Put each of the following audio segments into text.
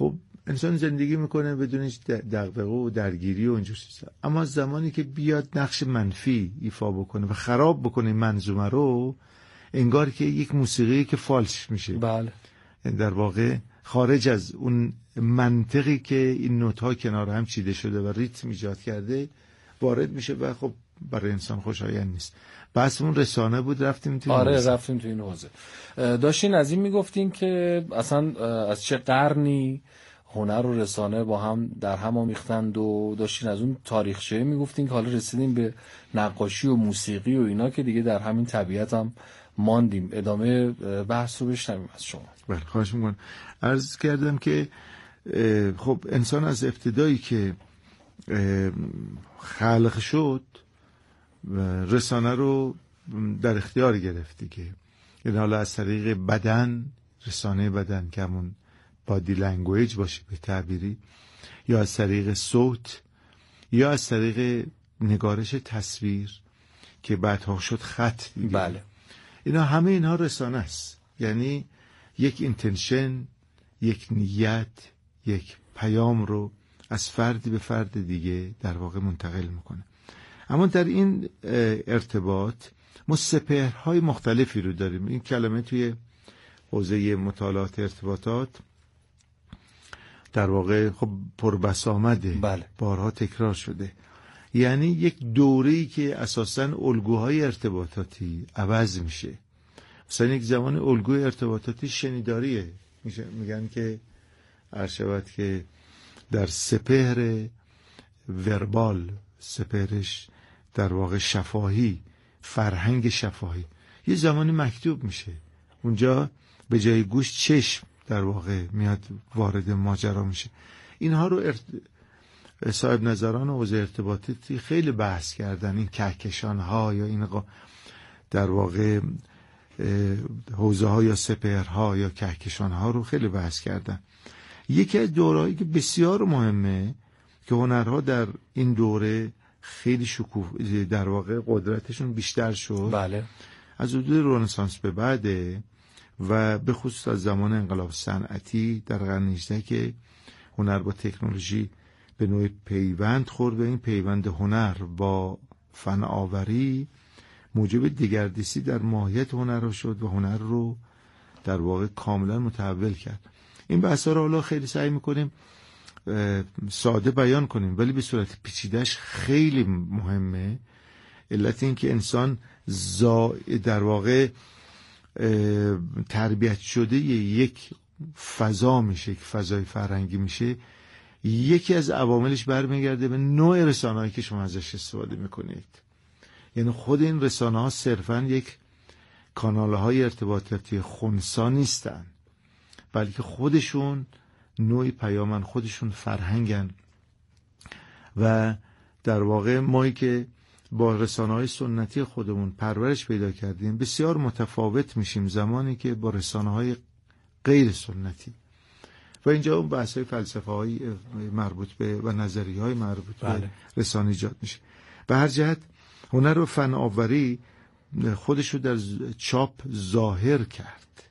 خب انسان زندگی میکنه بدون هیچ دغدغه و درگیری و اینجور چیزا، اما زمانی که بیاد نقش منفی ایفا بکنه و خراب بکنه این منظومه رو، انگار که یک موسیقی که فالش میشه. بله. در واقع خارج از اون منطقی که این نوت‌ها کنار هم چیده شده و ریتم ایجاد کرده وارد میشه و خب برای انسان خوشایند نیست. بس اون رسانه بود، رفتیم تو رفتیم تو این حوزه. داشتین از این میگفتین که اصلا از چه قرنی هنر و رسانه با هم در هم آمیختند و داشتین از اون تاریخچه میگفتین که حالا رسیدیم به نقاشی و موسیقی و اینا که دیگه در همین طبیعت هم ماندیم. ادامه بحث رو بشنویم از شما. بله خواهش میکنم. عرض کردم که خب انسان از ابتدایی که خلق شد رسانه رو در اختیار گرفتی که یعنی حالا از طریق بدن، رسانه بدن که همون بادی لنگویج باشه به تعبیری، یا از طریق صوت، یا از طریق نگارش تصویر که بعدها شد خط دیگه. بله. اینا همه اینها رسانه است، یعنی یک اینتنشن، یک نیت، یک پیام رو از فردی به فرد دیگه در واقع منتقل میکنه. اما در این ارتباط ما سپهرهای مختلفی رو داریم. این کلمه توی حوزه مطالعات ارتباطات در واقع خب پربسامده. بله. بارها تکرار شده. یعنی یک دوره‌ای که اساساً الگوهای ارتباطاتی عوض میشه. مثلا یک زمان الگوی ارتباطاتی شنیداریه، میگن که عرشبت که در سپهر وربال، سپهرش در واقع شفاهی، فرهنگ شفاهی، یه زمانی مکتوب میشه، اونجا به جای گوش چشم در واقع میاد وارد ماجرا میشه. اینها رو صاحب نظران حوزه ارتباطاتی خیلی بحث کردن، این کهکشان ها یا این در واقع حوزه ها یا سپهرها یا کهکشان ها رو خیلی بحث کردن. یکی از دورهایی که بسیار مهمه که هنرها در این دوره خیلی شکوه در واقع قدرتشون بیشتر شد. بله. از حدود رنسانس به بعده و به خصوص از زمان انقلاب صنعتی در قرن 18 که هنر با تکنولوژی به نوعی پیوند خورد و این پیوند هنر با فن آوری موجب دگردیسی در ماهیت هنر شد و هنر رو در واقع کاملا متحول کرد. این بحثا رو حالا خیلی سعی میکنیم ساده بیان کنیم ولی به صورت پیچیده‌اش خیلی مهمه. علت این که انسان در واقع تربیت شده یک فضا میشه، یک فضای فرهنگی میشه، یکی از عواملش برمیگرده به نوع رسانه‌ای که شما ازش استفاده میکنید. یعنی خود این رسانه‌ها صرفاً یک کانال‌های ارتباطاتی خنثی نیستن، بلکه خودشون نوعی پیامن، خودشون فرهنگن و در واقع مایی که با رسانه‌های سنتی خودمون پرورش پیدا کردیم بسیار متفاوت میشیم زمانی که با رسانه‌های غیر سنتی. و اینجا اون بحث‌های فلسفه‌های مربوط به و نظریه‌های مربوط به رسانه ایجاد میشه. به هر جهت هنر و فن آوری خودشو در چاپ ظاهر کرد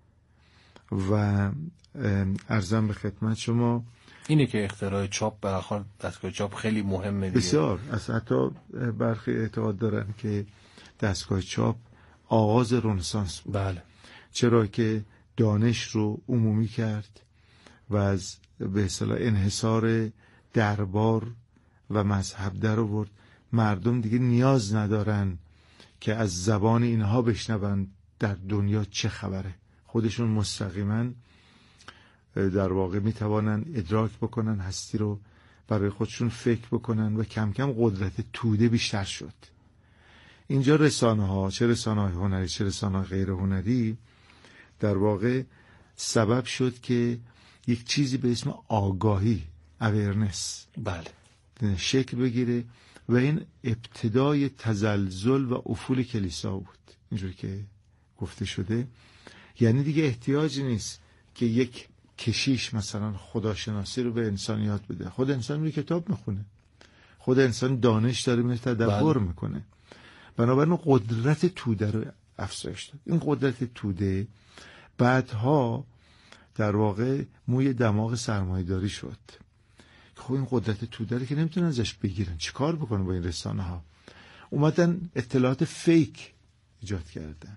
و عرضم به خدمت شما اینه که اختراع چاپ براخور دستگاه چاپ خیلی مهمه دیگه. بسیار. از حتی برخی اعتقاد دارن که دستگاه چاپ آغاز رنسانس بود. بله. چرا که دانش رو عمومی کرد و از به اصطلاح انحصار دربار و مذهب در آورد. مردم دیگه نیاز ندارن که از زبان اینها بشنون در دنیا چه خبره، خودشون مستقیما در واقع میتوانن ادراک بکنن هستی رو، برای خودشون فکر بکنن و کم کم قدرت توده بیشتر شد. اینجا رسانه ها، چه رسانه های هنری چه رسانه های غیر هنری، در واقع سبب شد که یک چیزی به اسم آگاهی، awareness، بله، شکل بگیره و این ابتدای تزلزل و افول کلیسا بود. اینجوری که گفته شده، یعنی دیگه احتیاجی نیست که یک کشیش مثلا خداشناسی رو به انسان یاد بده. خود انسان میره کتاب میخونه، خود انسان دانش داره، میره تدبر میکنه. بنابراین قدرت توده رو افزایش داد. این قدرت توده بعدها در واقع موی دماغ سرمایه‌داری شد. خب این قدرت توده که نمیتونن ازش بگیرن، چیکار بکنن با این رسانه ها؟ اومدن اطلاعات فیک ایجاد کردن،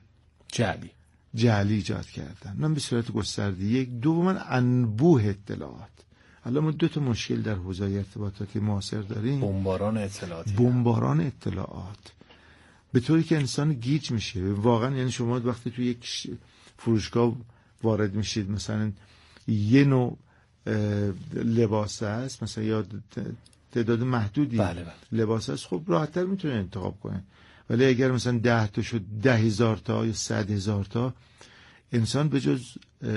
جعلی ایجاد کردن، نه به صورت گسترده. یک دوما انبوه اطلاعات. حالا ما دو تا مشکل در حوزه ارتباطاتی معاصر داریم. بمباران اطلاعات به طوری که انسان گیج میشه واقعا. یعنی شما وقتی تو یک فروشگاه وارد میشید، مثلا یه نوع لباس هست، مثلا یا تعداد محدودی لباس هست، خب راحت‌تر میتونه انتخاب کنه. ولی اگر مثلا 10 تا شد 10,000 تا یا 100,000 تا، انسان به جز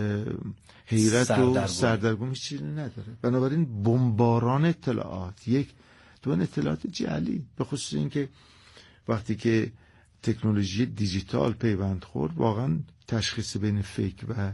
حیرت و سردرگمی چیزی نداره. بنابراین بمباران اطلاعات، یک دون اطلاعات جعلی، به خصوص اینکه وقتی که تکنولوژی دیجیتال پیوند خورد، واقعا تشخیص بین فیک و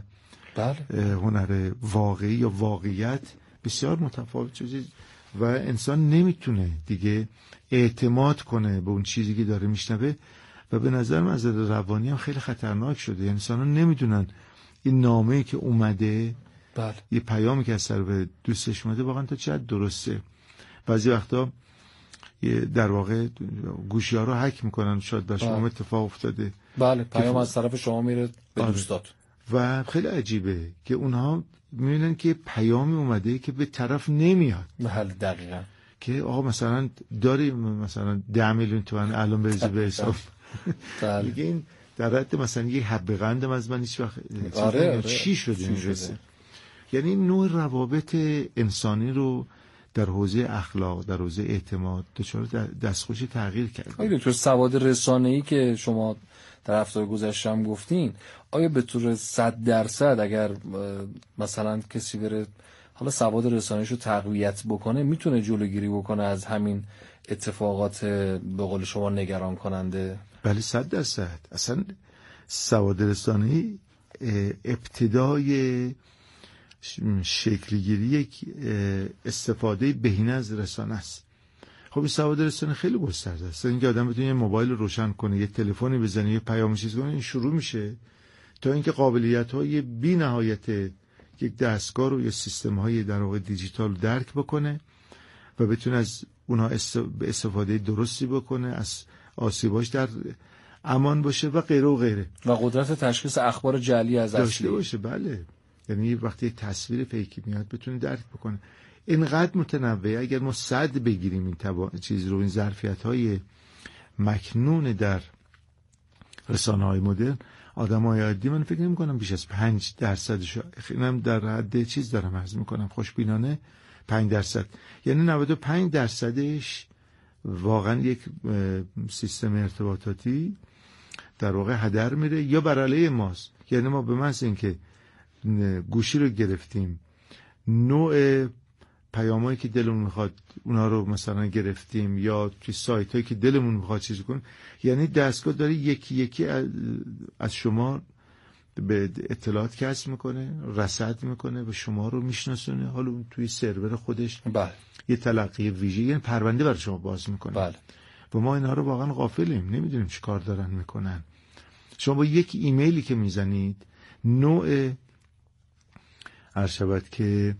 هنر واقعی یا واقعیت بسیار متفاوت شده و انسان نمیتونه دیگه اعتماد کنه به اون چیزی که داره میشنوه و به نظر من از نظر روانی هم خیلی خطرناک شده. انسان‌ها نمیدونن این نامه‌ای که اومده، یه پیامی که از سر به دوستش اومده، واقعا تا چقدر درسته. بعضی وقتا در واقع گوشی‌ها رو هک میکنن، شاید بر شما اتفاق افتاده. پیام از طرف شما میره به دوستات و خیلی عجیبه که اونها میبینن که پیامی اومده که به طرف نمیاد. دقیقاً که آقا مثلا داری مثلا 10 میلیون تومان الان بریزی به حساب. دیگه این در حد مثلا یه حب قندم از من هیچ وقت چی شده این قصه. یعنی نوع روابط انسانی رو در حوزه اخلاق، در حوزه اعتماد دچار دستخوش تغییر کرد. آیا دکتر سواد رسانه‌ای که شما در هفته گذشته هم گفتین، آیا به طور 100% اگر مثلا کسی بره حالا سواد رسانه‌ایش رو تقویت بکنه، میتونه جلوگیری بکنه از همین اتفاقات به قول شما نگران کننده؟ بله 100%. اصلا سواد رسانه‌ای ابتدای شکلگیری یک استفاده بهینه از رسانه است. خب این سواد رسانه خیلی گسترده است. اینکه آدم بتونه یه موبایل رو روشن کنه، یه تلفنی بزنه، یه پیام چیز کنه، این شروع میشه تا اینکه قابلیت‌های بی‌نهایت یک دستگاه رو یا سیستم‌های در واقع دیجیتال رو درک بکنه و بتونه از اونها استفاده درستی بکنه، از آسیباش در امان باشه و غیره و غیره. و قدرت تشخیص اخبار جعلی از داشته باشه. بله، یعنی وقتی تصویر فیکی میاد بتونه درک بکنه. اینقدر متنوعه. اگر ما 100 بگیریم این چیز رو، این ظرفیت‌های مکنون در رسانه‌های مدرن، آدم‌های عادی من فکر نمی‌کنم بیش از 5%، اینم در حد چیز دارم عرض می‌کنم خوشبینانه 5%، یعنی 95%ش واقعا یک سیستم ارتباطاتی در واقع هدر میره یا بر علیه ماست. یعنی ما به محض اینکه گوشی رو گرفتیم، نوع پیامایی که دلمون میخواد اونا رو مثلا گرفتیم، یا توی سایتایی که دلمون میخواد چیزی کنیم، یعنی دستگاه داره یکی یکی از شما به اطلاعات کسب میکنه، رصد میکنه و شما رو میشناسونه. حالا اون توی سرور خودش یه تلقی ویژه، یعنی پرونده برای شما باز میکنه. و ما اینا رو واقعا غافلیم، نمیدونیم چی کار دارن میکنن. شما با یک ایمیلی که میزنید، نوع عرشبت که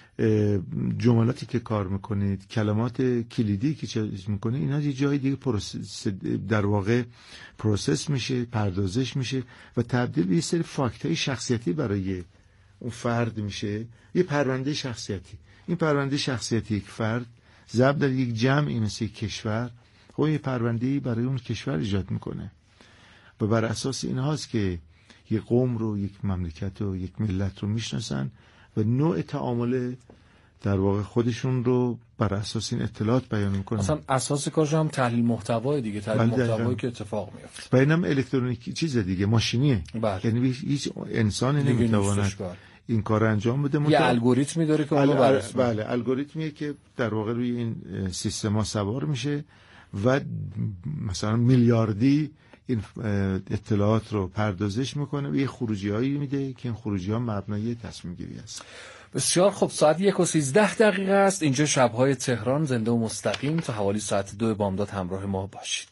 جملاتی که کار میکنید، کلمات کلیدی که چیز میکنید، اینا یه جای دیگه در واقع پروسس میشه، پردازش میشه و تبدیل به یه سری فاکتای شخصیتی برای اون فرد میشه، یه پرونده شخصیتی. این پرونده شخصیتی یک فرد ضرب در یک جمعی مثل یک کشور، خب یه پرونده‌ای برای اون کشور ایجاد میکنه و بر اساس این هاست که یک قوم رو، یک مملکت رو، یک ملت رو میشناسن و نوع تعامل در واقع خودشون رو بر اساس این اطلاعات بیان میکنن. اصلا اساس کارش هم تحلیل محتوای دیگه، تحلیل محتوایی که اتفاق میفته. و اینم الکترونیکی چیز دیگه، ماشینیه. یعنی هیچ انسانی نمیتواند این کار انجام بده. یه الگوریتمی داره که اونو بررسی. بله، الگوریتمیه که در واقع روی این سیستما سوار میشه و مثلا میلیاردی این اطلاعات رو پردازش میکنه و یه خروجی‌هایی میده که این خروجی‌ها مبنای تصمیم گیری است. بسیار خب، ساعت 1:13 است. اینجا شب‌های تهران زنده و مستقیم. تا حوالی ساعت 2 بامداد همراه ما باشید.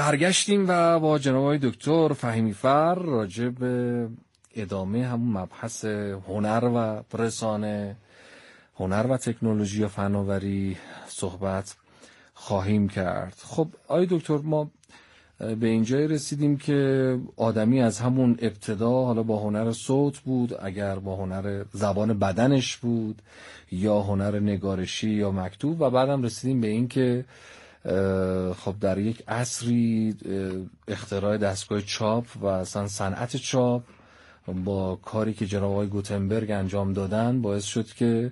برگشتیم و با جناب آقای دکتر فهیمی‌فر راجع به ادامه همون مبحث هنر و رسانه، هنر و تکنولوژی و فناوری صحبت خواهیم کرد. خب آقای دکتر، ما به اینجای رسیدیم که آدمی از همون ابتدا، حالا با هنر صوت بود، اگر با هنر زبان بدنش بود، یا هنر نگارشی یا مکتوب، و بعدم رسیدیم به این که خب در یک عصری اختراع دستگاه چاپ و اصلا صنعت چاپ با کاری که جناب آقای گوتنبرگ انجام دادن باعث شد که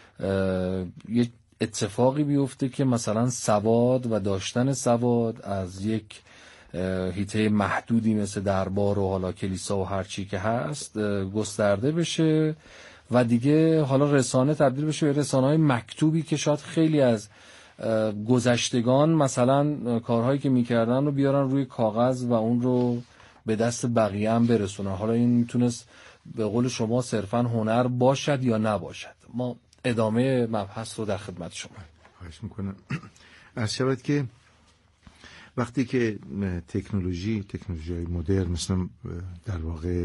یک اتفاقی بیفته که مثلا سواد و داشتن سواد از یک حیطه محدودی مثل دربار و حالا کلیسا و هر چی که هست گسترده بشه و دیگه حالا رسانه تبدیل بشه به رسانه‌های مکتوبی که شاید خیلی از گذشتگان مثلا کارهایی که میکردن رو بیارن روی کاغذ و اون رو به دست بقیه هم برسونن. حالا این میتونست به قول شما صرفا هنر باشد یا نباشد. ما ادامه مبحث رو در خدمت شما. خواهش میکنم. عرض شود که وقتی که تکنولوژی مدرن مثل در واقع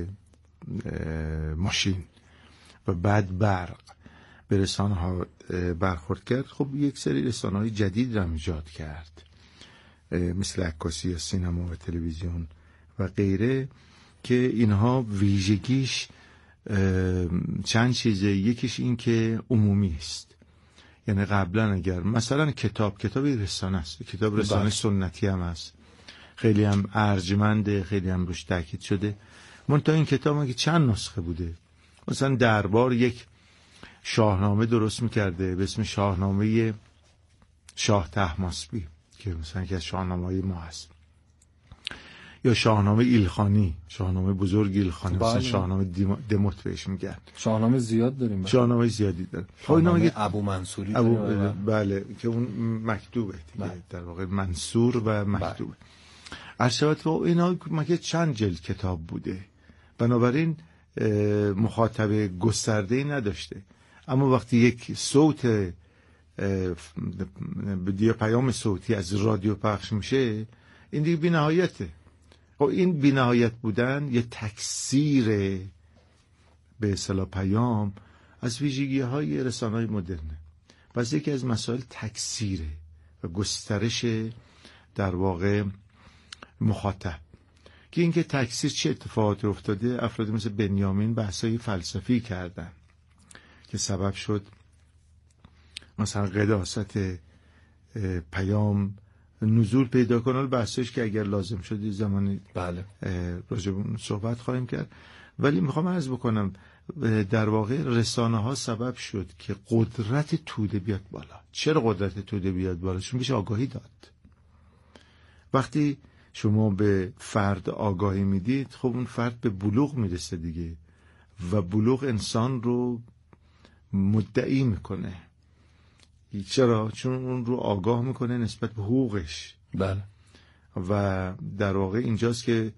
ماشین و بعد برق به رسانه ها برخورد کرد، خب یک سری رسانه های جدید را ایجاد کرد، مثل عکاسی یا سینما و تلویزیون و غیره، که اینها ویژگیش چند چیزه. یکیش این که عمومی است. یعنی قبلا اگر مثلا کتابی رسانه است، کتاب رسانه سنتی هم است، خیلی هم ارجمنده، خیلی هم روش تاکید شده. منتها این کتاب اگه چند نسخه بوده، مثلا دربار یک شاهنامه درست میکرده به اسم شاهنامه شاه طهماسبی که مثلا که از شاهنامه‌های ما هست، یا شاهنامه ایلخانی، شاهنامه بزرگ ایلخانی، مثلا شاهنامه دموت بهش میگن. شاهنامه زیاد داریم، شاهنامه زیادی داریم. شاهنامه ابو منصوری بله که اون مکتوبه دیگه، در واقع منصور و مکتوبه. عرشبت و اینا مگه چند جلد کتاب بوده، بنابراین مخاطب گسترده‌ای نداشته. اما وقتی یک صوت یا پیام صوتی از رادیو پخش میشه، این دیگه بی‌نهایته. خب این بی‌نهایت بودن یه تکثیر به اصطلاح پیام از ویژگی‌های رسانه‌های مدرنه. پس یکی از مسائل تکثیره و گسترش در واقع مخاطب، که اینکه تکثیر چه اتفاقاتی افتاده. افرادی مثل بنیامین بحثای فلسفی کردن که سبب شد مثلا قداست پیام نزول پیدا کنه. بحثش که اگر لازم شد زمانی راجع به اون صحبت خواهیم کرد، ولی میخوام عرض بکنم در واقع رسانه ها سبب شد که قدرت توده بیاد بالا. چرا قدرت توده بیاد بالا؟ چون بهش آگاهی داد. وقتی شما به فرد آگاهی میدید، خب اون فرد به بلوغ میرسه دیگه، و بلوغ انسان رو مدعی میکنه. چرا؟ چون اون رو آگاه میکنه نسبت به حقوقش. بله. و در واقع اینجاست که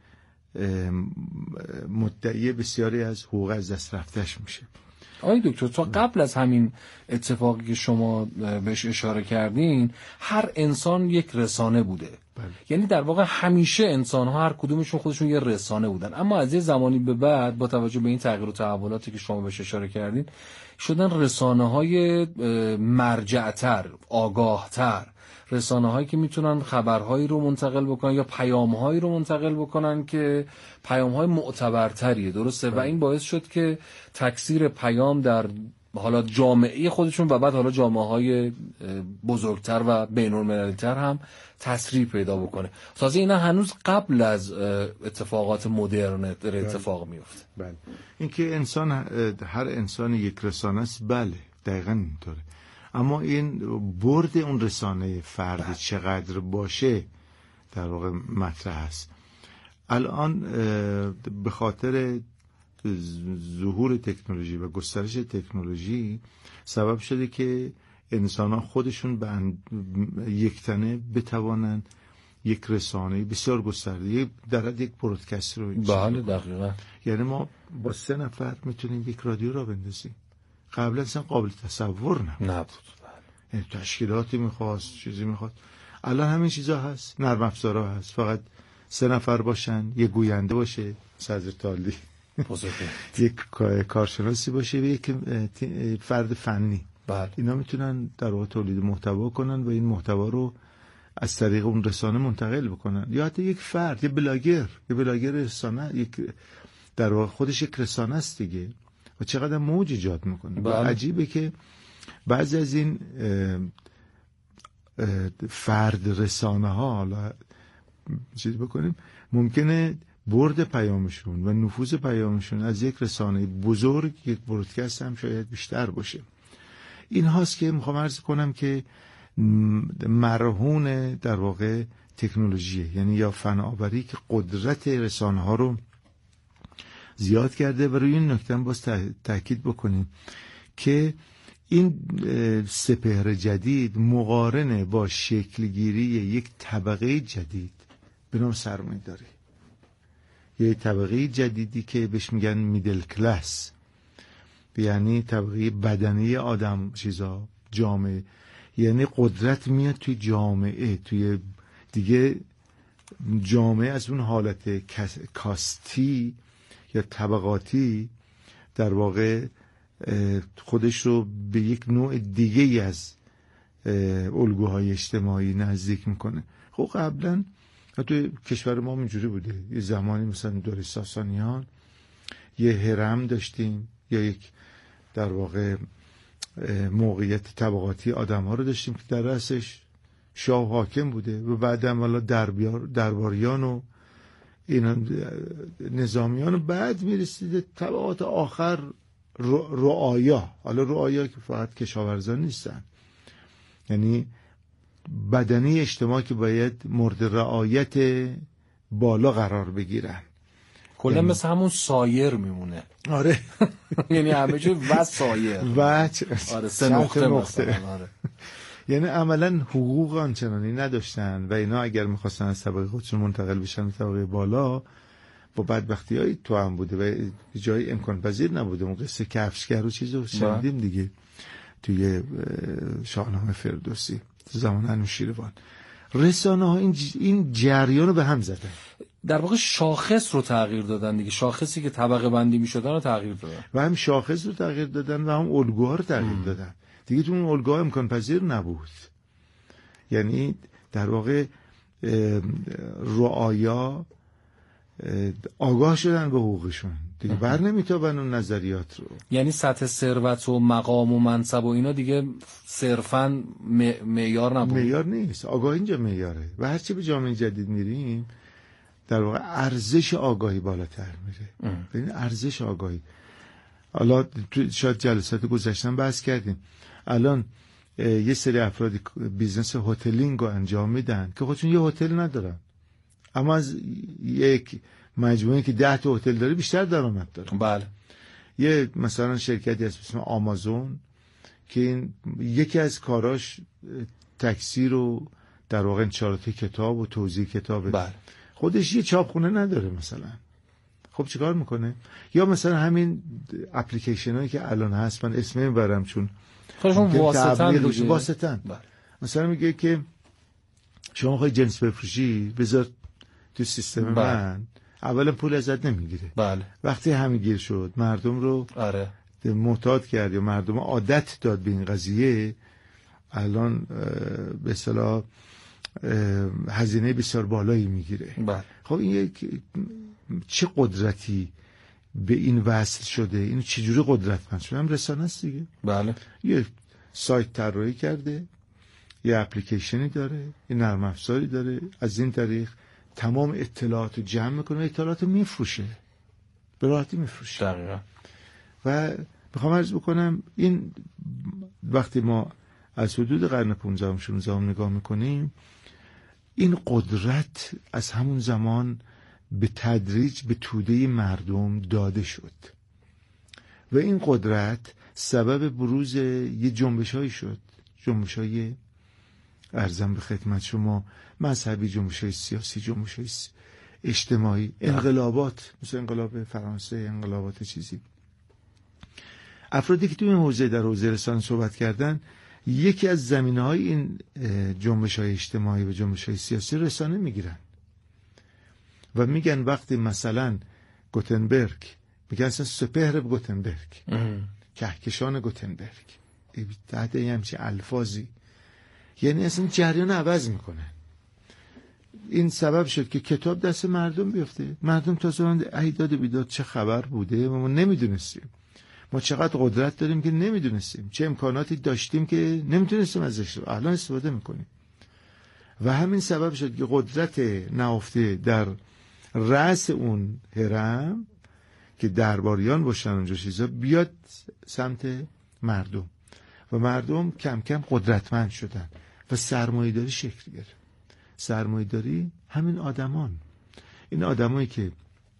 مدعی بسیاری از حقوق از دست رفتش میشه. آقای دکتر، تا قبل از همین اتفاقی که شما بهش اشاره کردین، هر انسان یک رسانه بوده. بله. یعنی در واقع همیشه انسان‌ها هر کدومشون خودشون یه رسانه بودن، اما از یه زمانی به بعد با توجه به این تغییر و تحولاتی که شما بهش اشاره کردین، شدن رسانه‌های مرجع‌تر، آگاه‌تر، رسانه‌هایی که میتونن خبرهایی رو منتقل بکنن یا پیام‌هایی رو منتقل بکنن که پیام‌های معتبرتریه. درسته؟ و این باعث شد که تکثیر پیام در حالا جامعه خودشون و بعد حالا جامعه‌های بزرگتر و بین‌المللی‌تر هم تسریع پیدا بکنه. تازه اینا هنوز قبل از اتفاقات مدرن اتفاق میفته. بله. اینکه انسان، هر انسان یک رسانه است، بله دقیقاً اینطوره. اما این برد اون رسانه فرد چقدر باشه در واقع مطرح است. الان به خاطر ظهور تکنولوژی و گسترش تکنولوژی سبب شده که انسان‌ها خودشون به یکتنه بتوانند یک رسانه بسیار گسترده در حد یک پرودکست رو. بله دقیقاً. یعنی ما با 3 نفر میتونیم یک رادیو را بندازیم. قبلا اصلا قابل تصور نبود. بله. یعنی تشکیلاتی میخواست، چیزی میخواست. الان همین چیزا هست، نرم افزارها هست، فقط 3 نفر باشن، یه گوینده باشه صدر تالی، یک کارشناسی باشه و یک فرد فنی. بله. اینا میتونن در واقع تولید محتوا کنن و این محتوا رو از طریق اون رسانه منتقل بکنن. یا حتی یک فرد، یه بلاگر رسانه، یک در واقع خودش یک رسانه است دیگه و چقدر موج ایجاد میکنه. بله. عجیبه که بعضی از این فرد رسانه ها، حالا چیز بکنیم، ممکنه برد پیامشون و نفوذ پیامشون از یک رسانه بزرگ، یک برودکست هم شاید بیشتر باشه. این هاست که میخوام عرض کنم که مرهون در واقع تکنولوژیه، یعنی یا فناوری که قدرت رسانه ها رو زیاد کرده. و روی این نکته باز تاکید بکنیم که این سپهر جدید مقارنه با شکلگیری یک طبقه جدید به نام سرمایه‌داری، یک طبقه جدیدی که بهش میگن میدل کلاس، یعنی طبقه بدنی آدم، چیزا، جامعه، یعنی قدرت میاد توی جامعه، توی دیگه جامعه از اون حالت کاستی یا طبقاتی در واقع خودش رو به یک نوع دیگه از الگوهای اجتماعی نزدیک میکنه. خب قبلا توی کشور ما اینجوری بوده، یه زمانی مثلا دوره ساسانیان یه هرم داشتیم یا یک در واقع موقعیت طبقاتی آدم ها رو داشتیم که در رأسش شاه حاکم بوده و بعد هم حالا درباریان و اینا نظامیان و بعد میرسیده طبقات آخر رعایا. حالا رعایا که فقط کشاورزان نیستن، یعنی بدنی اجتماع که باید مورد رعایت بالا قرار بگیرن، کلا یعنی مثل همون سایر میمونه. آره یعنی همه چی و سایر و آره 3 نقطه مثلا. آره یعنی عملا حقوق آنچنانی نداشتن و اینا اگر میخواستن از طبقه خودشون منتقل بشن به طبقه بالا با بدبختی‌های تو هم بوده و جای امکان پذیر نبوده. اون قصه کفشگر و چیزو شنیدیم دیگه توی شاهنامه فردوسی زمان انوشیروان. رسانه ها این جریان رو به هم زدن، در واقع شاخص رو تغییر دادن دیگه، شاخصی که طبقه بندی می‌شدن رو تغییر دادن و هم شاخص رو تغییر دادن و هم الگوها رو تغییر دادن دیگه. تو اون الگوها امکان پذیر نبود، یعنی در واقع رعایا آگاه شدن به حقوقشون دیگه، بر نمیتابن اون نظریات رو. یعنی سطح ثروت و مقام و منصب و اینا دیگه صرفاً معیار نبود، معیار نیست، آگاه اینجا معیاره. و هرچی به جامعه جدید میریم در واقع ارزش آگاهی بالاتر میره. ببین ارزش آگاهی، حالا شاید جلسات گذشتن بحث کردیم، الان یه سری افراد بیزنس هتلینگ رو انجام میدن که خودشون یه هتل ندارن، اما از یک مجموعه که 10 تا هتل داره بیشتر درآمد داره. بله. یه مثلا شرکتی هست اسم آمازون که این یکی از کاراش تکثیر رو در واقع انتشارات کتاب و توزیع کتابه. بله. خودش یه چاپخونه نداره مثلا. خب چیکار میکنه؟ یا مثلا همین اپلیکیشن هایی که الان هست، من اسم نمیبرم چون خودشون واسطن. مثلا میگه که شما خواهی جنس بفروشی بذار تو سیستم من، اولا پول ازت نمیگیره. بله. وقتی همین گیر شد مردم رو آره معتاد کرد یا مردم عادت داد به این قضیه، الان به اصطلاح هزینه بسیار بالایی میگیره. بله. خب این چه قدرتی به این وصل شده، این چجوری قدرتمند شده؟ هم رسانه است دیگه. بله. یه سایت طراحی کرده، یه اپلیکیشنی داره، یه نرم افزاری داره، از این طریق تمام اطلاعات رو جمع میکنه، اطلاعات رو میفروشه، به راحتی میفروشه. دقیقاً. و میخوام عرض بکنم این وقتی ما از حدود قرن 15 16 نگاه میکنیم، این قدرت از همون زمان به تدریج به توده مردم داده شد و این قدرت سبب بروز یه جنبش‌هایی شد، جنبش‌های ارزم به خدمت شما مذهبی، جنبش‌های سیاسی، جنبش‌های اجتماعی، انقلابات مثل انقلاب فرانسه، انقلابات چیزی. افرادی که توی این حوزه در حوزه رسانه صحبت کردن یکی از زمینه‌های این جنبش‌های اجتماعی و جنبش‌های سیاسی رسانه میگیرن و میگن وقتی مثلا گوتنبرگ میگن اصلا سپهر گوتنبرگ، کهکشان گوتنبرگ، تحت همچین الفاظی، یعنی اصلا جریان عوض میکنه. این سبب شد که کتاب دست مردم بیفته. مردم تازه ایداد بیداد چه خبر بوده ما نمیدونستیم، ما چقدر قدرت داریم که نمیدونستیم، چه امکاناتی داشتیم که نمیتونستیم ازش الان استفاده میکنیم. و همین سبب شد که قدرت نهفته در رأس اون هرم که درباریان باشن اونجا چیزا بیاد سمت مردم و مردم کم کم قدرتمند شدن و سرمایه‌داری شکل گرفت. سرمایه‌داری همین آدمان، این آدمایی که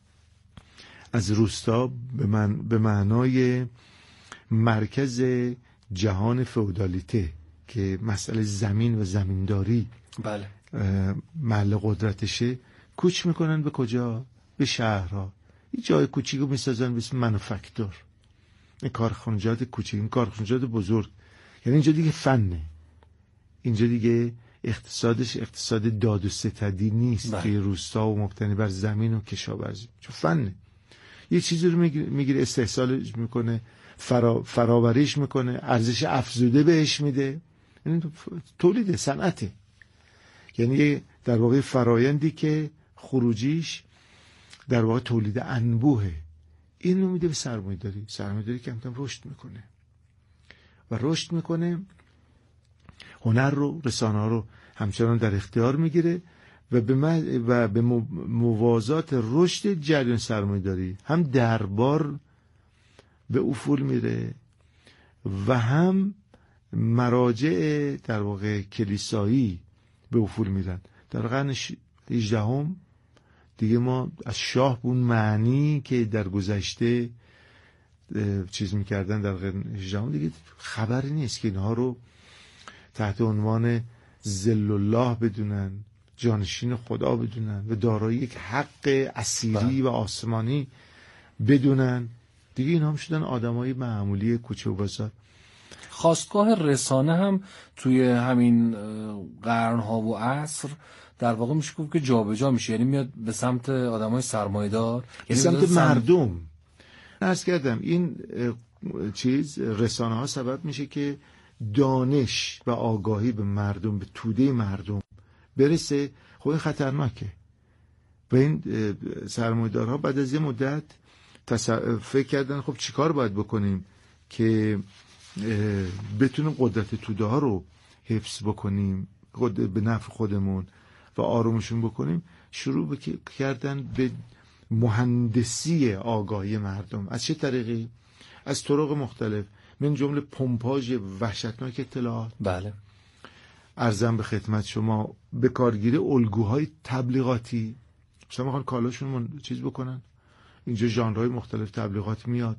از روستا به معنای مرکز جهان فئودالیته که مسئله زمین و زمینداری بله محل قدرتشه، کوچ میکنن به کجا؟ به شهرها. یه جای کوچیکو میسازن به اسم منوفکتور، این کارخانجات کوچیک، این کارخانجات بزرگ. یعنی اینجا دیگه فنه، اینجا دیگه اقتصادش اقتصاد داد و ستدی نیست که روستا و مبتنی بر زمین و کشاورزی، چون فنه. یه چیزی رو میگیره استحصالش میکنه، فراوریش میکنه، ارزش افزوده بهش میده، یعنی تولید صنعته. یعنی در واقع فرایندی که خروجیش در واقع تولید انبوهه. اینو میده به سرمایه‌داری. سرمایه‌داری کم کم رشد میکنه و رشد میکنه، هنر رو، رسانه‌ها رو همچنان در اختیار میگیره و به موازات رشد جریان سرمایه‌داری هم دربار به افول میره و هم مراجع در واقع کلیسایی به افول میرن. در قرن 18 دیگه ما از شاه به اون معنی که در گذشته چیز میکردن در قرن 18 دیگه خبری نیست که اینها رو تحت عنوان ذل الله بدونن، جانشین خدا بدونن و دارای یک حق اسیری و آسمانی بدونن. دیگه اینا هم شدن آدمای معمولی کوچه و بازار. خواستگاه رسانه هم توی همین قرنها و عصر در واقع میشه گفت که جابجا میشه، یعنی میاد به سمت آدمای سرمایه‌دار، یعنی سمت مردم. عرض کردم این چیز رسانه ها سبب میشه که دانش و آگاهی به مردم، به توده مردم برسه. خب این خطرناکه و این سرمایه‌دارها بعد از یه مدت فکر کردن خب چیکار باید بکنیم که بتونیم قدرت توده ها رو حفظ بکنیم به نفع خودمون و آرومشون بکنیم. شروع کردن به مهندسی آگاهی مردم. از چه طریقی؟ از طرق مختلف، من جمله پمپاژ وحشتناک اطلاعات. بله. عرضم به خدمت شما به کارگیری الگوهای تبلیغاتی. مثلا میخوان کالاشون چیز بکنن، اینجا ژانرهای مختلف تبلیغات میاد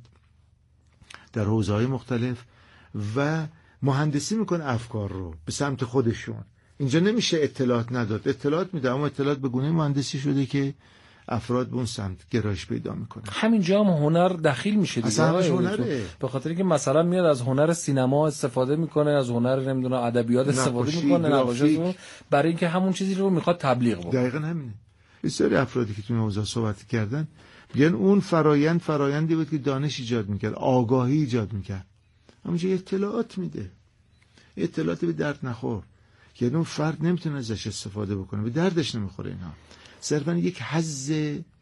در حوزه‌های مختلف و مهندسی میکنه افکار رو به سمت خودشون. اینجا نمیشه اطلاعات نداد، اطلاعات میده، اما اطلاعات به گونه مهندسی شده که افراد به اون سمت گرایش پیدا میکنه. همینجا هم هنر دخیل میشه دیگه. اصلا هنره. به خاطر اینکه مثلا میاد از هنر سینما استفاده میکنه، از هنر نمیدونم ادبیات استفاده میکنه، نقاشی، برای اینکه همون چیزی رو میخواد تبلیغ بکنه. دقیقاً همینه. بسیاری افرادی که تو این حوزه صحبت کردن میگن اون فرایندی بود که دانش ایجاد میکرد، آگاهی ایجاد میکرد. همونجا اطلاعات میده، اطلاعات به درد نخور، یعنی اون فرد نمیتونه ازش استفاده بکنه، به دردش نمیخوره. اینا صرفا یک حظ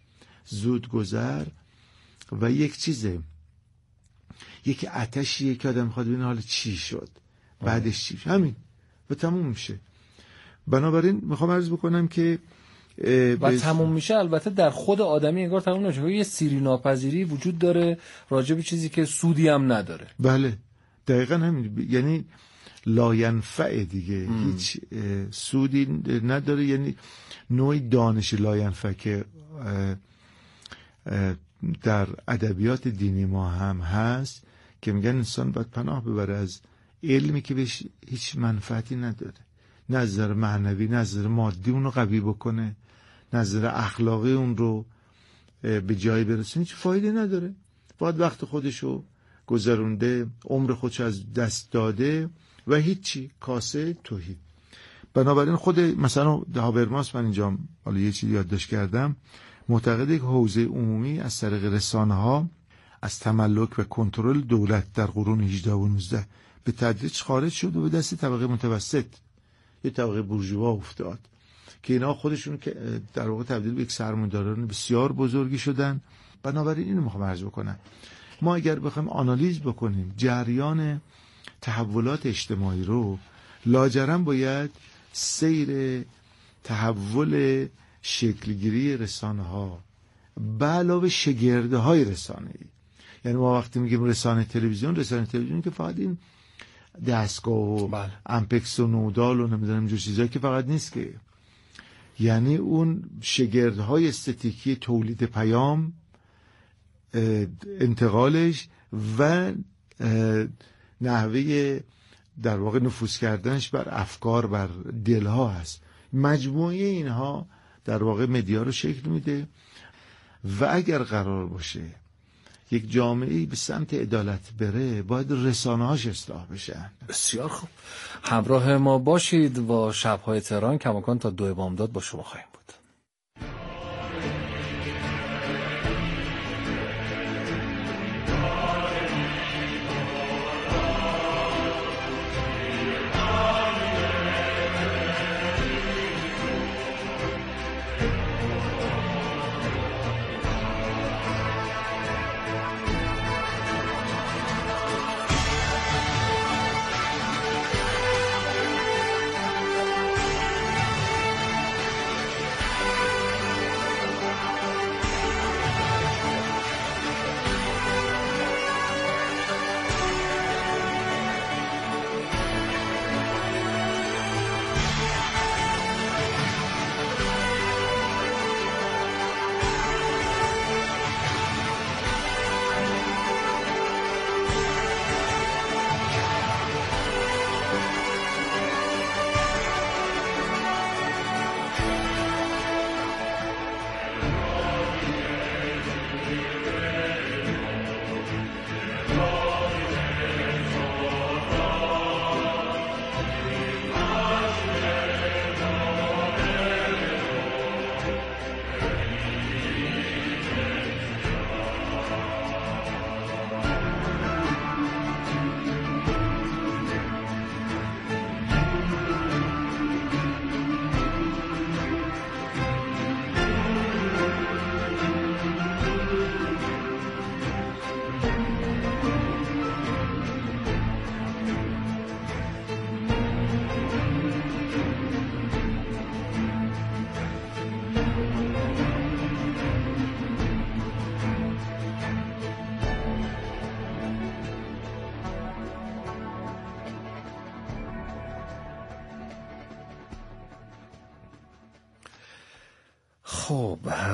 زودگذر و یک چیزه، یک آتشیه که آدم میخواد ببینه حالا چی شد، بعدش چی شد، همین و تموم میشه. بنابراین میخوام عرض بکنم که و تموم میشه. البته در خود آدمی انگار تموم نمیشه، یه سیری ناپذیری وجود داره راجع به چیزی که سودی هم نداره. بله دقیقاً همین، یعنی لاینفع دیگه، هیچ سودی نداره. یعنی نوعی دانش لاینفع که در ادبیات دینی ما هم هست که میگن انسان باید پناه ببره از علمی که بهش هیچ منفعتی نداره، نه از نظر معنوی، نه از نظر مادی اون رو قوی بکنه، نه از نظر اخلاقی اون رو به جایی برسونه، هیچ فایده نداره. باید وقت خودشو گذرونده، عمر خودشو از دست داده و هیچی، کاسه توهی. بنابراین خود مثلا هابرماس، من اینجا حالا یه چیزی یادداشت کردم، معتقده که حوزه عمومی از طریق رسانه‌ها از تملک و کنترل دولت در قرون 18 و 19 به تدریج خارج شد و به دست طبقه متوسط، یه طبقه بورژوا افتاد که اینا خودشون که در واقع تبدیل به یک سرمایه‌داران بسیار بزرگی شدن. بنابراین اینو میخوام عرض بکنم، ما اگر بخوایم آنالیز بکنیم جریان تحولات اجتماعی رو، لاجرم باید سیر تحول شکلگیری رسانه‌ها به علاوه شگرده‌های رسانه‌ای، یعنی ما وقتی میگیم رسانه تلویزیون که فقط این دستگاه و امپکس و نودال و نمیدونم اینجور چیزایی که فقط نیست که، یعنی اون شگردهای استتیکی تولید پیام، انتقالش و نحوه در واقع نفوذ کردنش بر افکار، بر دلها هست. مجموعه اینها در واقع مدیا رو شکل میده و اگر قرار باشه یک جامعه‌ای به سمت عدالت بره، باید رسانه‌هاش اصلاح بشن. بسیار خوب، همراه ما باشید و شب‌های تهران کماکان تا 2 بامداد با شما خواهیم بود. خب